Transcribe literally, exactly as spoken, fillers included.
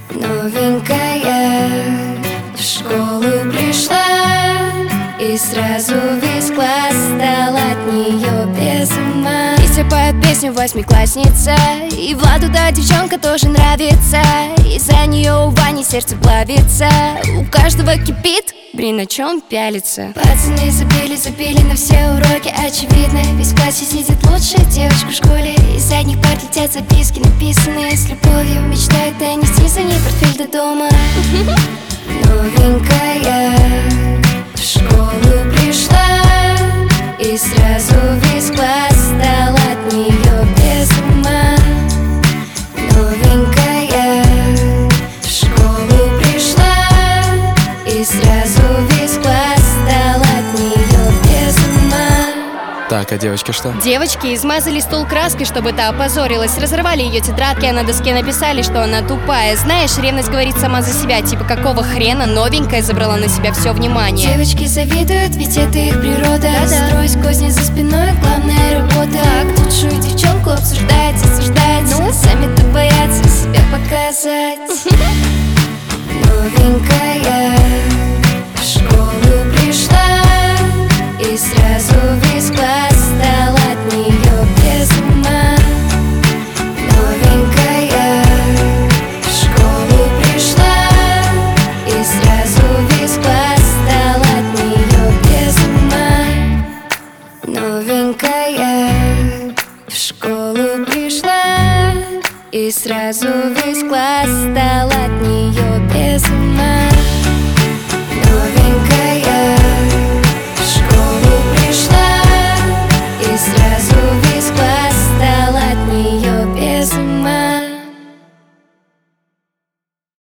Новенькая в школу пришла, и сразу весь класс стал от нее без ума. Листья поет песню восьмиклассница, и Владу да девчонка тоже нравится. Из-за нее у Вани сердце плавится, у каждого кипит, блин, на чем пялится. Пацаны забили, забили на все уроки, очевидно. Весь в классе сидит лучшая девочка в школе. Из задних парт летят записки, написанные с любовью. Мечтают донести за ней портфель до дома. Новенькая в школу пришла, и сразу весь класс стал от нее без ума. Новенькая в школу пришла, и сразу весь класс стал от нее без ума. Так, а девочки что? Девочки измазали стол краской, чтобы та опозорилась. Разорвали ее тетрадки, а на доске написали, что она тупая. Знаешь, ревность говорит сама за себя. Типа, какого хрена новенькая забрала на себя все внимание? Девочки завидуют, ведь это их природа. Строить козни за спиной, главная работа. Так, лучшую девчонку обсуждать, осуждать. Ну, сами-то боятся себя показать. Новенькая в школу пришла, и сразу весь класс стал от нее без ума. Новенькая в школу пришла, и сразу весь класс стал от нее без ума. Новенькая в школу пришла, и сразу весь класс стал от нее без ума.